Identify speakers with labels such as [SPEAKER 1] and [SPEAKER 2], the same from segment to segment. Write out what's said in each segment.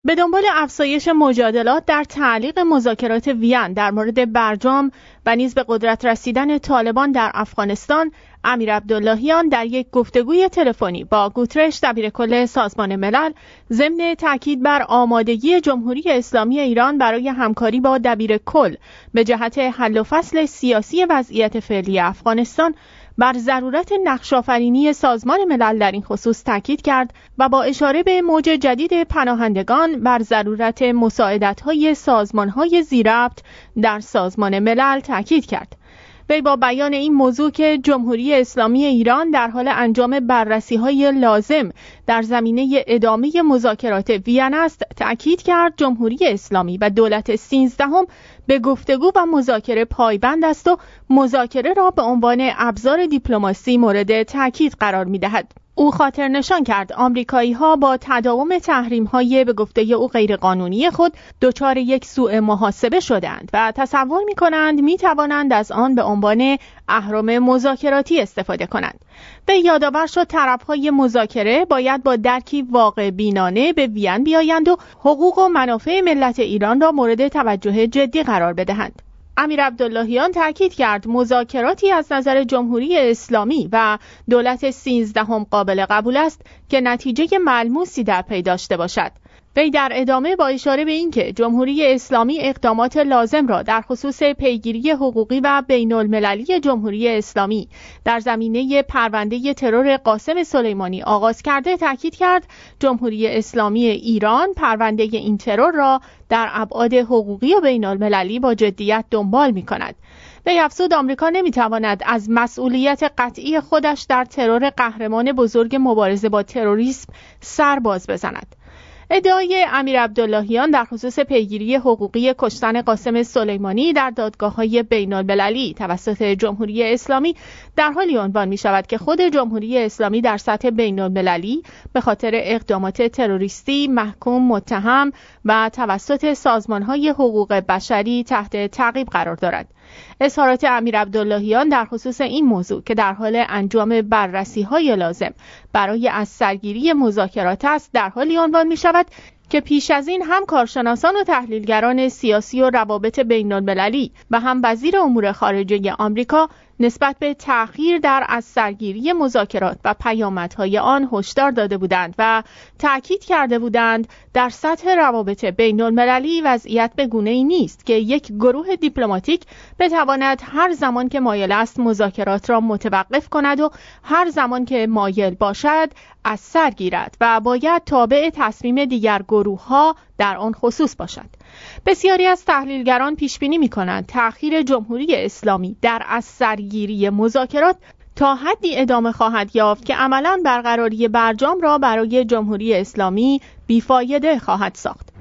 [SPEAKER 1] به دنبال افزایش مجادلات در تعلیق مذاکرات وین در مورد برجام و نیز به قدرت رسیدن طالبان در افغانستان، امیر عبداللهیان در یک گفتگوی تلفنی با گوترش دبیرکل سازمان ملل ضمن تاکید بر آمادگی جمهوری اسلامی ایران برای همکاری با دبیرکل به جهت حل و فصل سیاسی وضعیت فعلی افغانستان بر ضرورت نقش‌آفرینی سازمان ملل در این خصوص تاکید کرد و با اشاره به موج جدید پناهندگان بر ضرورت مساعدت‌های سازمان‌های ذی‌ربط در سازمان ملل تاکید کرد. وی با بیان این موضوع که جمهوری اسلامی ایران در حال انجام بررسی‌های لازم در زمینه ادامه مذاکرات وین است، تأکید کرد جمهوری اسلامی و دولت 13 به گفتگو و مذاکره پایبند است و مذاکره را به عنوان ابزار دیپلماسی مورد تأکید قرار می‌دهد. او خاطر نشان کرد آمریکایی‌ها با تداوم تحریم‌های به گفته او غیرقانونی خود دچار یک سوء محاسبه شدند و تصور می‌کنند می‌توانند از آن به عنوان اهرم مذاکراتی استفاده کنند. به یادآور شد طرف‌های مذاکره باید با درکی واقع بینانه به وین بیایند و حقوق و منافع ملت ایران را مورد توجه جدی قرار بدهند. امیر عبداللهیان تأکید کرد مذاکراتی از نظر جمهوری اسلامی و دولت 13 قابل قبول است که نتیجه ملموسی در پی داشته باشد. وی در ادامه با اشاره به اینکه جمهوری اسلامی اقدامات لازم را در خصوص پیگیری حقوقی و بین المللی جمهوری اسلامی در زمینه پرونده ترور قاسم سلیمانی آغاز کرده، تاکید کرد جمهوری اسلامی ایران پرونده این ترور را در ابعاد حقوقی و بین المللی با جدیت دنبال می کند. وی افزود آمریکا نمیتواند از مسئولیت قطعی خودش در ترور قهرمان بزرگ مبارزه با تروریسم سر باز بزند. ادعای امیر عبداللهیان در خصوص پیگیری حقوقی کشتن قاسم سلیمانی در دادگاه‌های بین‌المللی توسط جمهوری اسلامی در حالی عنوان می‌شود که خود جمهوری اسلامی در سطح بین‌المللی به خاطر اقدامات تروریستی محکوم، متهم و توسط سازمان‌های حقوق بشری تحت تعقیب قرار دارد. اظهارات امیر عبداللهیان در خصوص این موضوع که در حال انجام بررسی‌های لازم برای از سرگیری مذاکرات است، در حالی عنوان می‌شود که پیش از این هم کارشناسان و تحلیلگران سیاسی و روابط بین‌المللی و هم وزیر امور خارجه آمریکا نسبت به تأخیر در از سرگیری مذاکرات و پیامدهای آن هشدار داده بودند و تأکید کرده بودند در سطح روابط بین‌المللی وضعیت به گونه‌ای نیست که یک گروه دیپلماتیک بتواند هر زمان که مایل است مذاکرات را متوقف کند و هر زمان که مایل باشد از سر گیرد و باید تابع تصمیم دیگر گروه‌ها در آن خصوص باشد. بسیاری از تحلیلگران پیش بینی می‌کنند تأخیر جمهوری اسلامی در از سرگیری مذاکرات تا حدی ادامه خواهد یافت که عملاً برقراری برجام را برای جمهوری اسلامی بیفایده خواهد ساخت.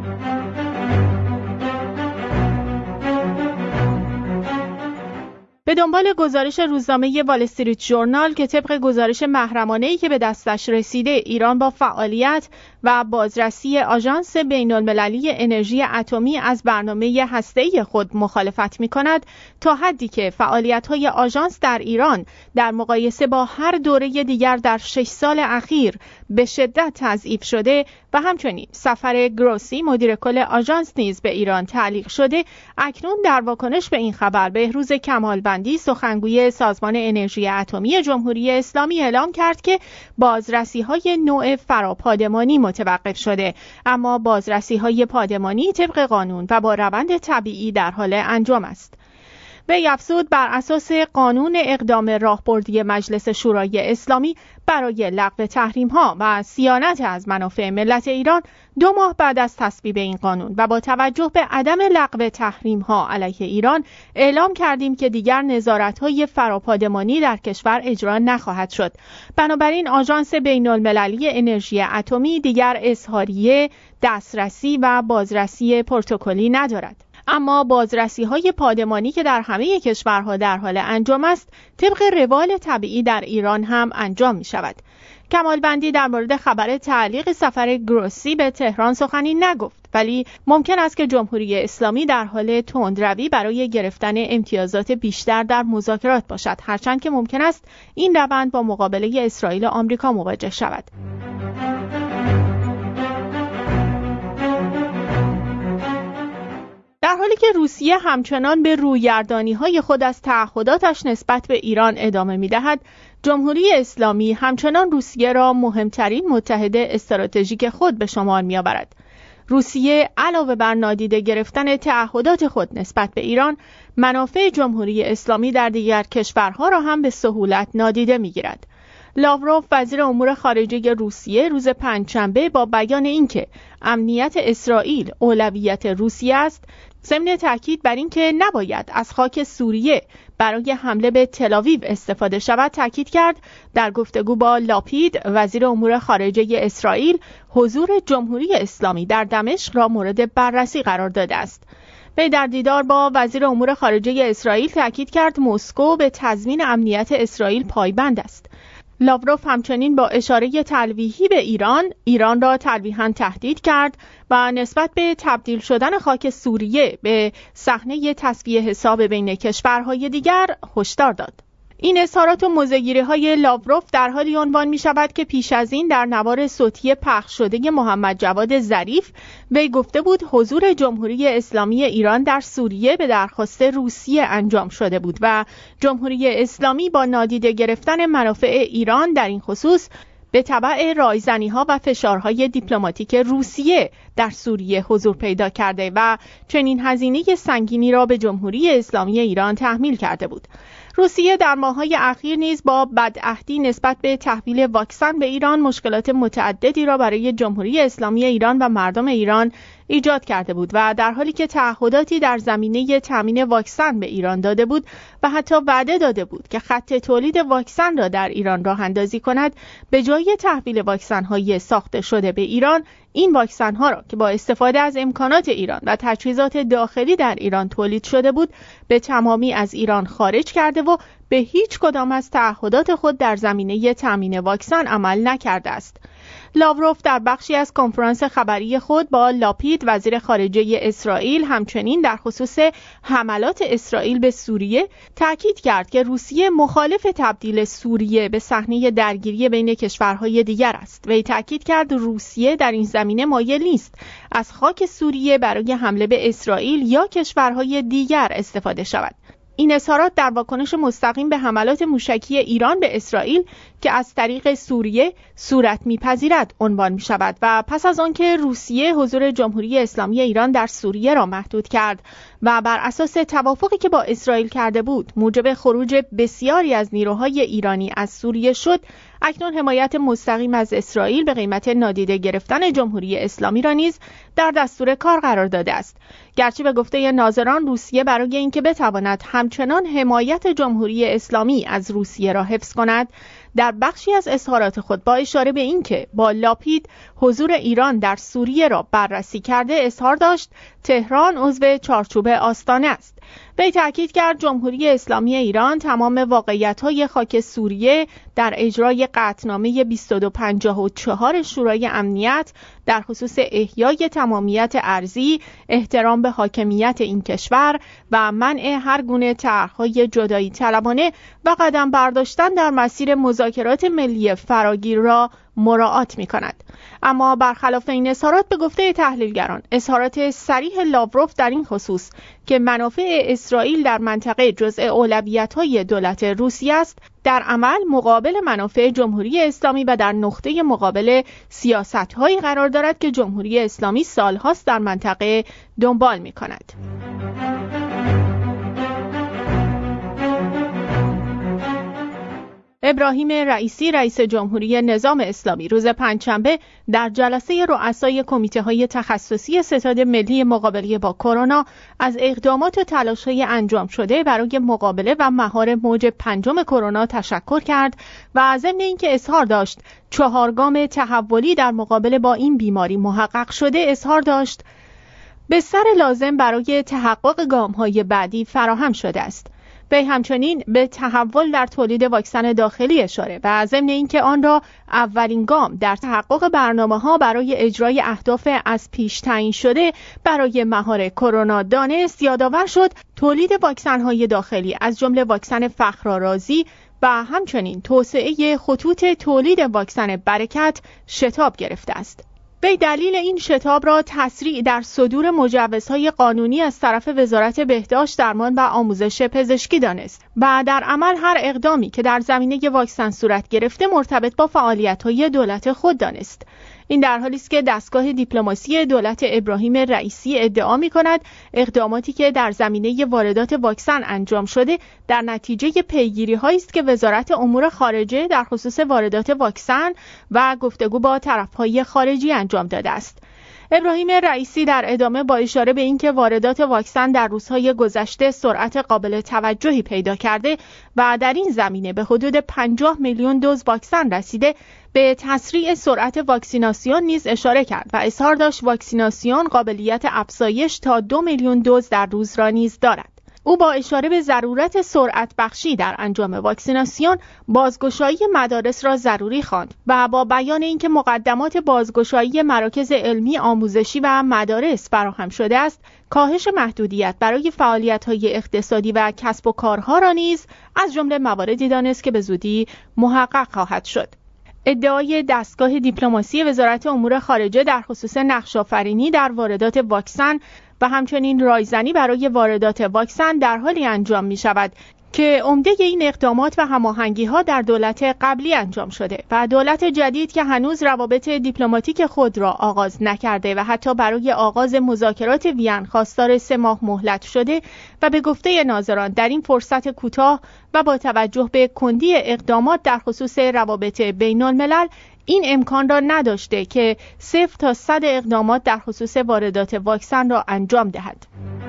[SPEAKER 1] به دنبال گزارش روزنامه وال استریت ژورنال که طبق گزارش محرمانه‌ای که به دستش رسیده ایران با فعالیت و بازرسی آژانس بین‌المللی انرژی اتمی از برنامه هسته‌ای خود مخالفت می‌کند، تا حدی که فعالیت‌های آژانس در ایران در مقایسه با هر دوره دیگر در 6 سال اخیر به شدت تضعیف شده و همچنین سفر گروسی مدیر کل آژانس نیز به ایران تعلیق شده، اکنون در واکنش به این خبر بهروز کمالوندی سخنگوی سازمان انرژی اتمی جمهوری اسلامی اعلام کرد که بازرسی‌های نوع فراپادمانی متوقف شده، اما بازرسی‌های پادمانی طبق قانون و با روند طبیعی در حال انجام است. وی افزود بر اساس قانون اقدام راهبردی مجلس شورای اسلامی برای لغو تحریم‌ها و صیانت از منافع ملت ایران 2 ماه بعد از تصویب این قانون و با توجه به عدم لغو تحریم‌ها علیه ایران اعلام کردیم که دیگر نظارت‌های فراپادمانی در کشور اجرا نخواهد شد. بنابراین آژانس بین‌المللی انرژی اتمی دیگر اظهاریه، دسترسی و بازرسی پروتکلی ندارد. اما بازرسی‌های پادمانی که در همه کشورها در حال انجام است، طبق روال طبیعی در ایران هم انجام می شود. کمالوندی در مورد خبر تعلیق سفر گروسی به تهران سخنی نگفت، ولی ممکن است که جمهوری اسلامی در حال تندروی برای گرفتن امتیازات بیشتر در مذاکرات باشد، هرچند که ممکن است این روند با مقابله اسرائیل و آمریکا مواجه شود. در حالی که روسیه همچنان به رویگردانی‌های خود از تعهداتش نسبت به ایران ادامه می‌دهد، جمهوری اسلامی همچنان روسیه را مهمترین متحد استراتژیک خود به شمار می‌آورد. روسیه علاوه بر نادیده گرفتن تعهدات خود نسبت به ایران، منافع جمهوری اسلامی در دیگر کشورها را هم به سهولت نادیده می‌گیرد. لاوروف وزیر امور خارجه روسیه روز پنجشنبه با بیان اینکه امنیت اسرائیل اولویت روسیه است، ضمن تاکید بر اینکه نباید از خاک سوریه برای حمله به تل‌آویو استفاده شود، تاکید کرد در گفتگو با لاپید وزیر امور خارجه اسرائیل حضور جمهوری اسلامی در دمشق را مورد بررسی قرار داده است. وی در دیدار با وزیر امور خارجه اسرائیل تاکید کرد مسکو به تضمین امنیت اسرائیل پایبند است. لاوروف همچنین با اشاره تلویحی به ایران را تلویحاً تهدید کرد و نسبت به تبدیل شدن خاک سوریه به صحنه تسویه حساب بین کشورهای دیگر هشدار داد. این اظهارات و موضع‌گیری‌های لاوروف در حالی عنوان می‌شود که پیش از این در نوار صوتی پخش شده محمد جواد ظریف وی گفته بود حضور جمهوری اسلامی ایران در سوریه به درخواست روسیه انجام شده بود و جمهوری اسلامی با نادیده گرفتن منافع ایران در این خصوص به تبع رایزنی‌ها و فشارهای دیپلماتیک روسیه در سوریه حضور پیدا کرده و چنین هزینه سنگینی را به جمهوری اسلامی ایران تحمیل کرده بود. روسیه در ماه‌های اخیر نیز با بدعهدی نسبت به تحویل واکسن به ایران مشکلات متعددی را برای جمهوری اسلامی ایران و مردم ایران ایجاد کرده بود و در حالی که تعهداتی در زمینه تامین واکسن به ایران داده بود و حتی وعده داده بود که خط تولید واکسن را در ایران راه اندازی کند، به جای تحویل واکسن‌های ساخته شده به ایران، این واکسن‌ها را که با استفاده از امکانات ایران و تجهیزات داخلی در ایران تولید شده بود، به تمامی از ایران خارج کرده و به هیچ کدام از تعهدات خود در زمینه تامین واکسن عمل نکرده است. لاوروف در بخشی از کنفرانس خبری خود با لاپید وزیر خارجه اسرائیل همچنین در خصوص حملات اسرائیل به سوریه تاکید کرد که روسیه مخالف تبدیل سوریه به صحنه درگیری بین کشورهای دیگر است. وی تاکید کرد روسیه در این زمینه مایل نیست از خاک سوریه برای حمله به اسرائیل یا کشورهای دیگر استفاده شود. این اظهارات در واکنش مستقیم به حملات موشکی ایران به اسرائیل که از طریق سوریه صورت می‌پذیرد عنوان می‌شود و پس از آنکه روسیه حضور جمهوری اسلامی ایران در سوریه را محدود کرد و بر اساس توافقی که با اسرائیل کرده بود موجب خروج بسیاری از نیروهای ایرانی از سوریه شد، اکنون حمایت مستقیم از اسرائیل به قیمت نادیده گرفتن جمهوری اسلامی را نیز در دستور کار قرار داده است. گرچه به گفته ناظران روسیه برای اینکه بتواند همچنان حمایت جمهوری اسلامی از روسیه را حفظ کند، در بخشی از اظهارات خود با اشاره به اینکه با لاپید حضور ایران در سوریه را بررسی کرده اظهار داشت تهران عضو چارچوب آستانه است. وی تاکید کرد جمهوری اسلامی ایران تمام واقعیت‌های خاک سوریه در اجرای قطعنامه 2254 شورای امنیت در خصوص احیای تمامیت ارضی، احترام به حاکمیت این کشور و منع هر گونه طرح‌های جدایی طلبانه و قدم برداشتن در مسیر مذاکرات ملی فراگیر را مراعات می‌کند. اما برخلاف این اظهارات به گفته تحلیلگران، اظهارات صریح لاوروف در این خصوص که منافع اسرائیل در منطقه جزء اولویت‌های دولت روسیه است، در عمل مقابل منافع جمهوری اسلامی و در نقطه مقابل سیاست‌هایی قرار دارد که جمهوری اسلامی سال‌هاست در منطقه دنبال می‌کند. ابراهیم رئیسی رئیس جمهوری نظام اسلامی روز پنجشنبه در جلسه رؤسای کمیته‌های تخصصی ستاد ملی مقابله با کرونا از اقدامات و تلاش‌های انجام شده برای مقابله و مهار موج پنجم کرونا تشکر کرد و ضمن اینکه اظهار داشت 4 گام تحولی در مقابله با این بیماری محقق شده، اظهار داشت بستر لازم برای تحقق گام‌های بعدی فراهم شده است. وی همچنین به تحول در تولید واکسن داخلی اشاره و ضمن اینکه آن را اولین گام در تحقق برنامه‌ها برای اجرای اهداف از پیش تعیین شده برای مهار کرونا دانست، یادآور شد تولید واکسن‌های داخلی از جمله واکسن فخرآرازی و همچنین توسعه خطوط تولید واکسن برکت شتاب گرفته است. وی دلیل این شتاب را تسریع در صدور مجوزهای قانونی از طرف وزارت بهداشت، درمان و آموزش پزشکی دانست و در عمل هر اقدامی که در زمینه واکسن صورت گرفته مرتبط با فعالیت‌های دولت خود دانست. این در حالی است که دستگاه دیپلماسی دولت ابراهیم رئیسی ادعا می‌کند اقداماتی که در زمینه واردات واکسن انجام شده در نتیجه پیگیری‌هایی است که وزارت امور خارجه در خصوص واردات واکسن و گفتگو با طرف‌های خارجی انجام داده است. ابراهیم رئیسی در ادامه با اشاره به اینکه واردات واکسن در روزهای گذشته سرعت قابل توجهی پیدا کرده و در این زمینه به حدود 50 میلیون دوز واکسن رسیده، به تسریع سرعت واکسیناسیون نیز اشاره کرد و اظهار داشت واکسیناسیون قابلیت افزایش تا 2 میلیون دوز در روز را نیز دارد. او با اشاره به ضرورت سرعت بخشی در انجام واکسیناسیون بازگشایی مدارس را ضروری خواند و با بیان اینکه مقدمات بازگشایی مراکز علمی آموزشی و مدارس فراهم شده است، کاهش محدودیت برای فعالیت‌های اقتصادی و کسب و کارها را نیز از جمله مواردی دانست که به زودی محقق خواهد شد. ادعای دستگاه دیپلماسی وزارت امور خارجه در خصوص نقش‌آفرینی در واردات واکسن و همچنین رایزنی برای واردات واکسن در حالی انجام می شود که عمده این اقدامات و هماهنگی‌ها در دولت قبلی انجام شده و دولت جدید که هنوز روابط دیپلماتیک خود را آغاز نکرده و حتی برای آغاز مذاکرات وین خواستار 3 ماه مهلت شده و به گفته ناظران در این فرصت کوتاه و با توجه به کندی اقدامات در خصوص روابط بین الملل این امکان را نداشته که 0 تا 100 اقدامات در خصوص واردات واکسن را انجام دهد.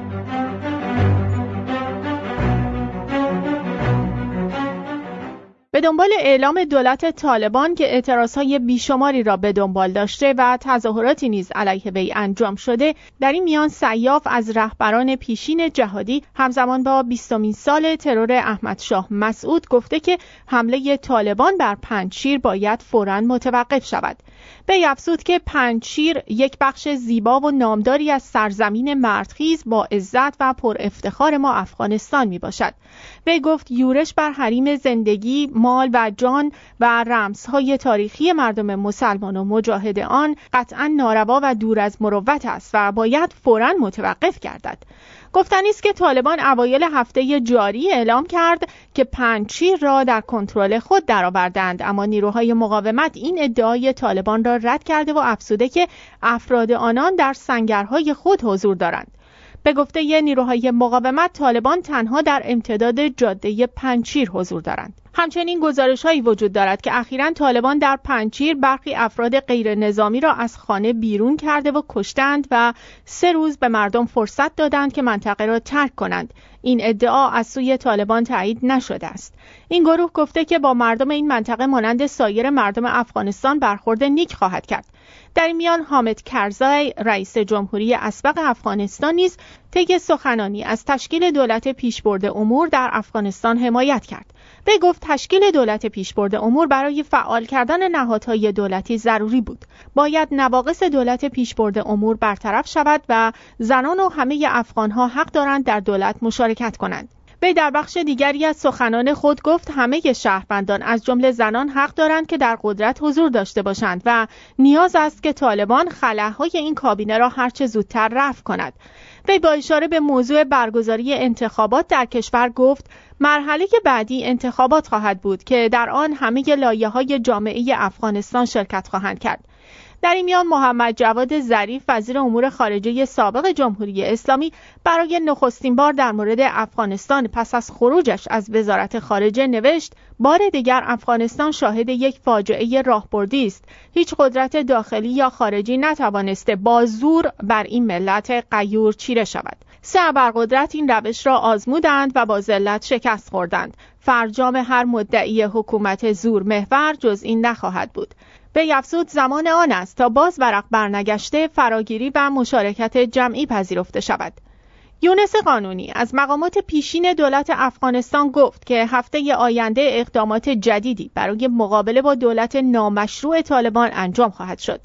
[SPEAKER 1] به دنبال اعلام دولت طالبان که اعتراضهای بیشماری را به دنبال داشته و تظاهراتی نیز علیه وی انجام شده، در این میان سیاف از رهبران پیشین جهادی همزمان با 20مین سال ترور احمد شاه مسعود گفته که حمله طالبان بر پنجشیر باید فوراً متوقف شود. وی افزود که پنجشیر یک بخش زیبا و نامداری از سرزمین مردخیز با عزت و پر افتخار ما افغانستان می باشد. وی گفت یورش بر حریم زندگی، مال و جان و رمزهای تاریخی مردم مسلمان و مجاهد آن قطعاً ناروا و دور از مروت است و باید فوراً متوقف گردد. گفتنی است که طالبان اوایل هفته جاری اعلام کرد که پنجشیر را در کنترل خود درآوردند، اما نیروهای مقاومت این ادعای طالبان را رد کرده و افزوده که افراد آنان در سنگرهای خود حضور دارند. به گفته نیروهای مقاومت طالبان تنها در امتداد جاده پنجشیر حضور دارند. همچنین گزارش‌هایی وجود دارد که اخیراً طالبان در پنجشیر برخی افراد غیر نظامی را از خانه بیرون کرده و کشتند و 3 روز به مردم فرصت دادند که منطقه را ترک کنند. این ادعا از سوی طالبان تایید نشده است. این گروه گفته که با مردم این منطقه مانند سایر مردم افغانستان برخورد نیک خواهد کرد. در این میان حامد کرزی رئیس جمهوری اسبق افغانستان نیز طی سخنانی از تشکیل دولت پیشبرد امور در افغانستان حمایت کرد. وی گفت تشکیل دولت پیشبرد امور برای فعال کردن نهادهای دولتی ضروری بود. باید نواقص دولت پیشبرد امور برطرف شود و زنان و همه افغانها حق دارند در دولت مشارکت کنند. وی در بخش دیگری از سخنان خود گفت همه شهروندان از جمله زنان حق دارند که در قدرت حضور داشته باشند و نیاز است که طالبان خلاهای این کابینه را هرچه زودتر رفع کند. وی با اشاره به موضوع برگزاری انتخابات در کشور گفت مرحله بعدی انتخابات خواهد بود که در آن همه لایه‌های جامعه افغانستان شرکت خواهند کرد. در این میان محمد جواد ظریف وزیر امور خارجه سابق جمهوری اسلامی برای نخستین بار در مورد افغانستان پس از خروجش از وزارت خارجه نوشت بار دیگر افغانستان شاهد یک فاجعه راهبردی است. هیچ قدرت داخلی یا خارجی نتوانسته با زور بر این ملت غیور چیره شود. 3 ابرقدرت این روش را آزمودند و با ذلت شکست خوردند. فرجام هر مدعی حکومت زور محور جز این نخواهد بود. به افزود زمان آن است تا باز ورق برنگشته فراگیری و مشارکت جمعی پذیرفته شود. یونس قانونی از مقامات پیشین دولت افغانستان گفت که هفته آینده اقدامات جدیدی برای مقابله با دولت نامشروع طالبان انجام خواهد شد.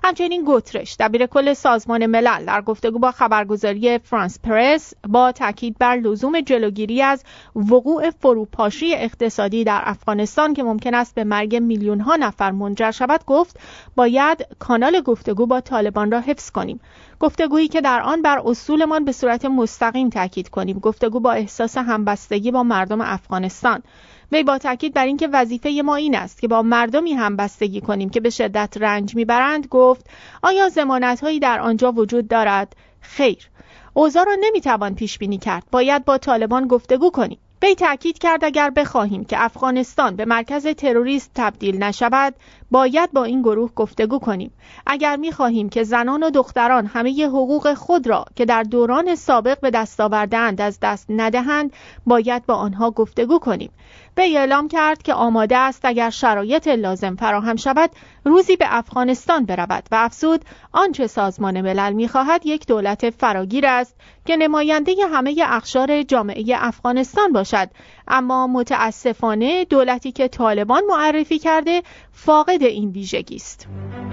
[SPEAKER 1] همچنین گوترش دبیر کل سازمان ملل در گفتگو با خبرگزاری فرانس پرس با تاکید بر لزوم جلوگیری از وقوع فروپاشی اقتصادی در افغانستان که ممکن است به مرگ میلیون‌ها نفر منجر شود گفت باید کانال گفتگو با طالبان را حفظ کنیم. گفتگویی که در آن بر اصولمان به صورت مستقیم تاکید کنیم، گفتگو با احساس همبستگی با مردم افغانستان. وی با تاکید بر اینکه وظیفه ما این است که با مردمی همبستگی کنیم که به شدت رنج میبرند گفت آیا ضمانت‌هایی در آنجا وجود دارد؟ خیر. اوضاع را نمیتوان پیش بینی کرد. باید با طالبان گفتگو کنیم. وی تاکید کرد اگر بخواهیم که افغانستان به مرکز تروریست تبدیل نشود، باید با این گروه گفتگو کنیم. اگر می‌خواهیم که زنان و دختران همه حقوق خود را که در دوران سابق به دست آورده‌اند از دست ندهند، باید با آنها گفتگو کنیم. وی اعلام کرد که آماده است اگر شرایط لازم فراهم شود، روزی به افغانستان برود و افزود آنچه سازمان ملل می‌خواهد یک دولت فراگیر است که نماینده همه اقشار جامعه افغانستان باشد، اما متاسفانه دولتی که طالبان معرفی کرده فاقد این ویژگی است.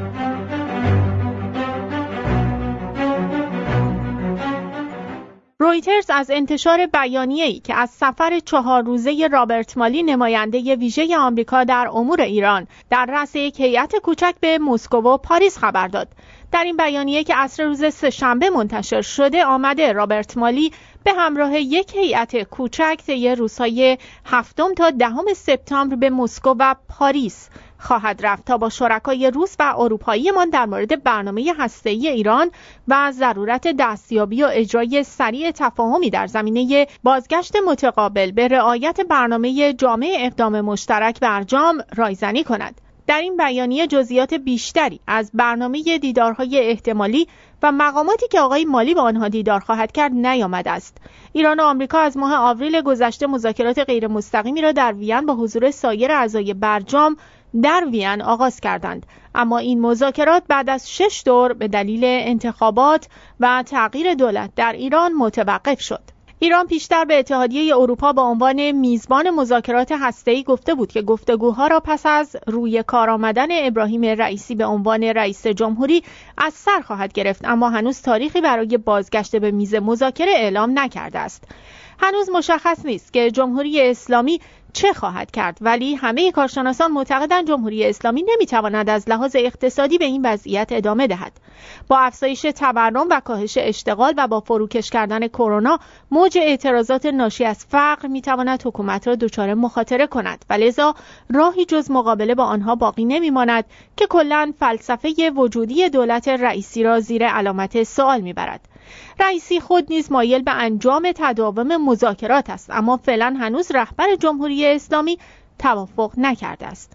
[SPEAKER 1] رویترز از انتشار بیانیه‌ای که از سفر 4 روزه رابرت مالی نماینده ویژه آمریکا در امور ایران در رأس یک هیئت کوچک به مسکو و پاریس خبر داد. در این بیانیه که عصر روز سه‌شنبه منتشر شده آمده رابرت مالی به همراه یک هیئت کوچک طی روزهای 7 تا 10 سپتامبر به مسکو و پاریس خواهد رفت تا با شرکای روس و اروپاییمان در مورد برنامه هسته‌ای ایران و ضرورت دستیابی و اجرای سریع تفاهمی در زمینه بازگشت متقابل به رعایت برنامه جامع اقدام مشترک برجام رایزنی کند. در این بیانیه جزئیات بیشتری از برنامه دیدارهای احتمالی و مقاماتی که آقای مالی با آنها دیدار خواهد کرد نیامده است. ایران و آمریکا از ماه آوریل گذشته مذاکرات غیر مستقیمی را در وین با حضور سایر اعضای برجام در وین آغاز کردند، اما این مذاکرات بعد از 6 دور به دلیل انتخابات و تغییر دولت در ایران متوقف شد. ایران پیشتر به اتحادیه اروپا با عنوان میزبان مذاکرات هسته‌ای گفته بود که گفتگوها را پس از روی کار آمدن ابراهیم رئیسی به عنوان رئیس جمهوری از سر خواهد گرفت، اما هنوز تاریخی برای بازگشت به میز مذاکره اعلام نکرده است. هنوز مشخص نیست که جمهوری اسلامی چه خواهد کرد، ولی همه کارشناسان معتقدند جمهوری اسلامی نمیتواند از لحاظ اقتصادی به این وضعیت ادامه دهد. با افزایش تورم و کاهش اشتغال و با فروکش کردن کرونا، موج اعتراضات ناشی از فقر میتواند حکومت را دچار مخاطره کند و لذا راهی جز مقابله با آنها باقی نمیماند که کلاً فلسفه وجودی دولت رئیسی را زیر علامت سوال میبرد. رئیسی خود نیز مایل به انجام تداوم مذاکرات است، اما فعلا هنوز رهبر جمهوری اسلامی توافق نکرده است.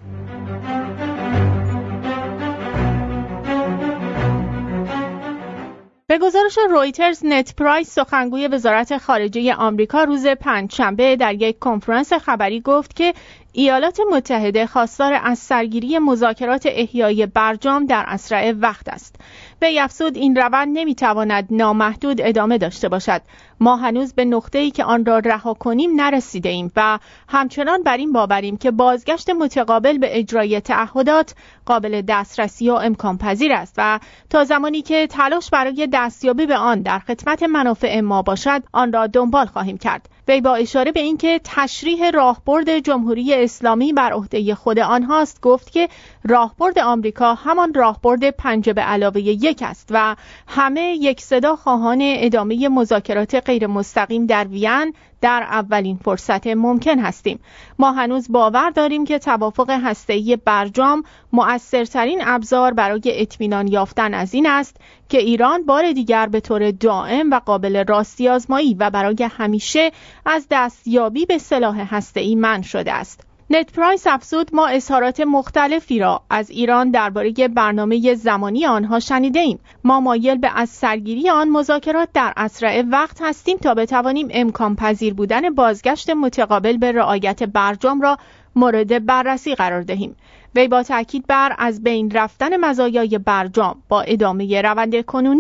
[SPEAKER 1] به گزارش رویترز، نت پرایس سخنگوی وزارت خارجه آمریکا روز پنجشنبه در یک کنفرانس خبری گفت که ایالات متحده خواستار از سرگیری مذاکرات احیای برجام در اسرع وقت است. وی افزود این روند نمیتواند نامحدود ادامه داشته باشد. ما هنوز به نقطه‌ای که آن را رها کنیم نرسیده ایم و همچنان بر این باوریم که بازگشت متقابل به اجرای تعهدات قابل دسترسی و امکان پذیر است و تا زمانی که تلاش برای دستیابی به آن در خدمت منافع ما باشد آن را دنبال خواهیم کرد. وی با اشاره به اینکه تشریح راهبرد جمهوری اسلامی بر عهده خود آنهاست گفت که راهبرد آمریکا همان راهبرد 5+1 است و همه یک صدا خواهان ادامه مذاکرات غیر مستقیم در وین در اولین فرصت ممکن هستیم. ما هنوز باور داریم که توافق هسته‌ای برجام مؤثرترین ابزار برای اطمینان یافتن از این است که ایران بار دیگر به طور دائم و قابل راستی آزمایی و برای همیشه از دستیابی به سلاح هسته‌ای منع شده است. نت پرایس افزود ما اظهارات مختلفی را از ایران درباره برنامه زمانی آنها شنیده ایم. ما مایل به از سرگیری آن مذاکرات در اسرع وقت هستیم تا بتوانیم امکان پذیر بودن بازگشت متقابل به رعایت برجام را مورد بررسی قرار دهیم. وی با تاکید بر از بین رفتن مزایای برجام با ادامه روند کنونی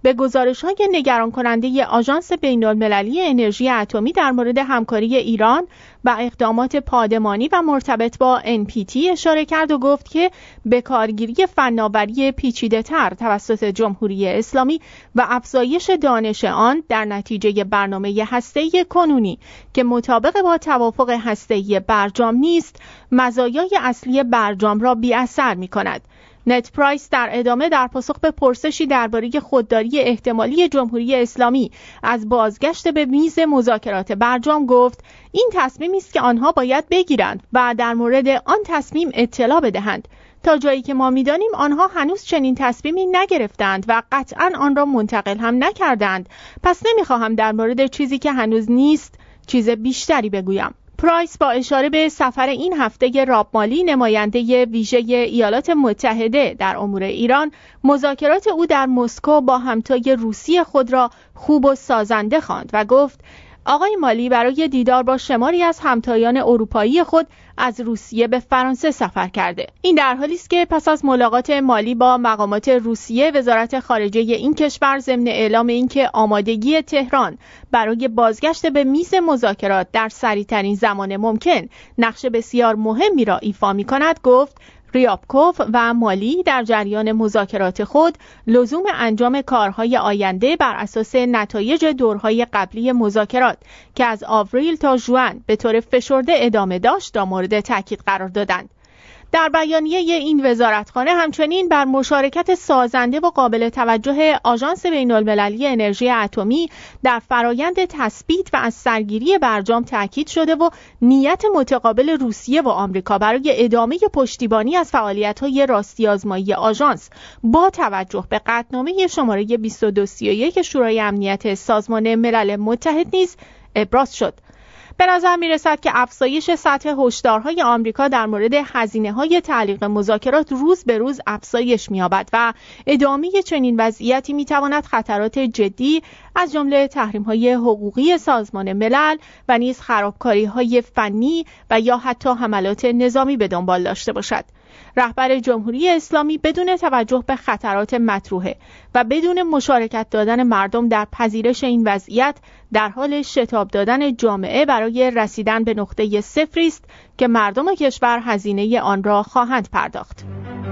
[SPEAKER 1] به گزارش‌های نگران کننده آژانس بین‌المللی انرژی اتمی در مورد همکاری ایران و اقدامات پادمانی و مرتبط با NPT اشاره کرد و گفت که به کارگیری فناوری پیچیده‌تر توسط جمهوری اسلامی و افزایش دانش آن در نتیجه برنامه هسته‌ای کنونی که مطابق با توافق هسته‌ای برجام نیست، مزایای اصلی برجام را بی‌اثر می‌کند. نت پرایس در ادامه در پاسخ به پرسشی درباره خودداری احتمالی جمهوری اسلامی از بازگشت به میز مذاکرات برجام گفت این تصمیمی است که آنها باید بگیرند و در مورد آن تصمیم اطلاع بدهند. تا جایی که ما می‌دانیم آنها هنوز چنین تصمیمی نگرفتند و قطعاً آن را منتقل هم نکردند. پس نمی‌خواهم در مورد چیزی که هنوز نیست چیز بیشتری بگویم. پرایس با اشاره به سفر این هفته راب مالی نماینده ویژه ایالات متحده در امور ایران، مذاکرات او در مسکو با همتای روسی خود را خوب و سازنده خواند و گفت آقای مالی برای دیدار با شماری از همتایان اروپایی خود از روسیه به فرانسه سفر کرده. این در حالی است که پس از ملاقات مالی با مقامات روسیه، وزارت خارجه این کشور ضمن اعلام اینکه آمادگی تهران برای بازگشت به میز مذاکرات در سریع‌ترین زمان ممکن نقش بسیار مهمی را ایفا می‌کند، گفت ریابکوف و مالی در جریان مذاکرات خود لزوم انجام کارهای آینده بر اساس نتایج دورهای قبلی مذاکرات که از آوریل تا ژوئن به طور فشرده ادامه داشت را مورد تاکید قرار دادند. در بیانیه این وزارتخانه همچنین بر مشارکت سازنده و قابل توجه آژانس بین‌المللی انرژی اتمی در فرایند تثبیت و از سرگیری برجام تاکید شده و نیت متقابل روسیه و آمریکا برای ادامه پشتیبانی از فعالیت‌های راستی آزمایی آژانس با توجه به قطعنامه شماره 2231 شورای امنیت سازمان ملل متحد نیز ابراز شد. به نظر می رسد که افزایش سطح هشدارهای آمریکا در مورد هزینه‌های تعلیق مذاکرات روز به روز افزایش می‌یابد و ادامه چنین وضعیتی می‌تواند خطرات جدی از جمله تحریم‌های حقوقی سازمان ملل و نیز خرابکاری‌های فنی و یا حتی حملات نظامی به دنبال داشته باشد. رهبر جمهوری اسلامی بدون توجه به خطرات مطروحه و بدون مشارکت دادن مردم در پذیرش این وضعیت در حال شتاب دادن جامعه برای رسیدن به نقطه صفری است که مردم کشور هزینه آن را خواهند پرداخت.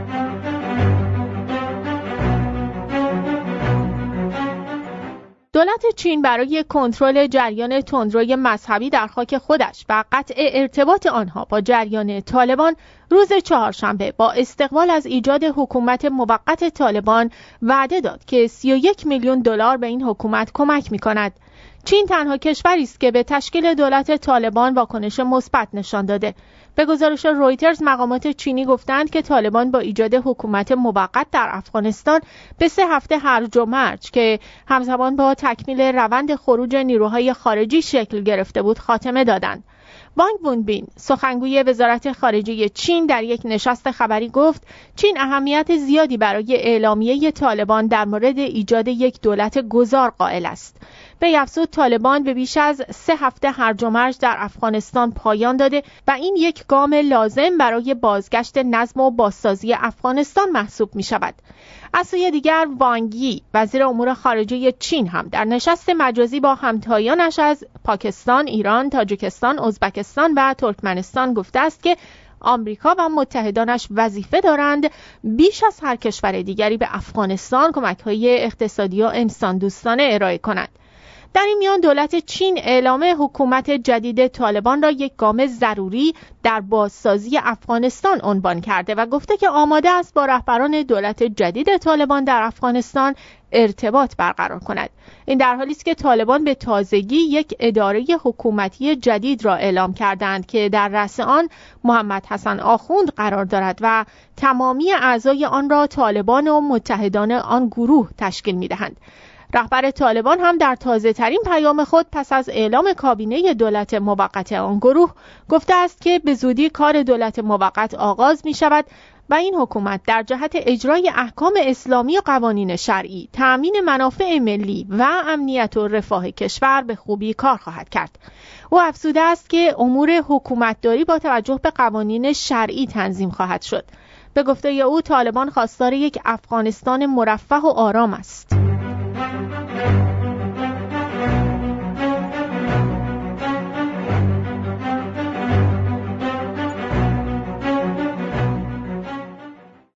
[SPEAKER 1] دولت چین برای کنترل جریان تندروی مذهبی در خاک خودش و قطع ارتباط آنها با جریان طالبان روز چهارشنبه با استقبال از ایجاد حکومت موقت طالبان وعده داد که 31 میلیون دلار به این حکومت کمک می‌کند. چین تنها کشوری است که به تشکیل دولت طالبان واکنش مثبت نشان داده. به گزارش رویترز مقامات چینی گفتند که طالبان با ایجاد حکومت موقت در افغانستان به 3 هفته هرج و مرج که همزمان با تکمیل روند خروج نیروهای خارجی شکل گرفته بود خاتمه دادند. وانگ ونبین سخنگوی وزارت خارجه چین در یک نشست خبری گفت چین اهمیت زیادی برای اعلامیه طالبان در مورد ایجاد یک دولت گذار قائل است. به افزود طالبان به بیش از 3 هفته هرج و مرج در افغانستان پایان داده و این یک گام لازم برای بازگشت نظم و بازسازی افغانستان محسوب می شود. از سوی دیگر وانگ یی وزیر امور خارجه چین هم در نشست مجازی با همتایانش از پاکستان، ایران، تاجیکستان، ازبکستان و ترکمنستان گفته است که آمریکا و متحدانش وظیفه دارند بیش از هر کشور دیگری به افغانستان کمک‌های اقتصادی و انسان دوستانه ارائه کنند. در این میان دولت چین اعلام حکومت جدید طالبان را یک گام ضروری در بازسازی افغانستان عنوان کرده و گفته که آماده است با رهبران دولت جدید طالبان در افغانستان ارتباط برقرار کند. این در حالی است که طالبان به تازگی یک اداره حکومتی جدید را اعلام کردند که در رأس آن محمد حسن آخوند قرار دارد و تمامی اعضای آن را طالبان و متحدان آن گروه تشکیل می‌دهند. رهبر طالبان هم در تازه‌ترین پیام خود پس از اعلام کابینه دولت موقت آن گروه گفته است که به زودی کار دولت موقت آغاز می شود و این حکومت در جهت اجرای احکام اسلامی و قوانین شرعی، تأمین منافع ملی و امنیت و رفاه کشور به خوبی کار خواهد کرد. او افزوده است که امور حکومتداری با توجه به قوانین شرعی تنظیم خواهد شد. به گفته او طالبان خواستار یک افغانستان مرفه و آرام است.